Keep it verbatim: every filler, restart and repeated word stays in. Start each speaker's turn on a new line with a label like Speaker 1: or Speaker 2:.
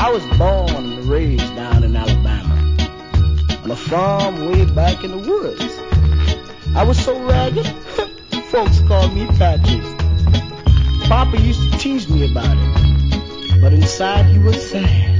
Speaker 1: I was born and raised down in Alabama, on a farm way back in the woods. I was so ragged, folks called me Patches. Papa used to tease me about it, but inside he was sad.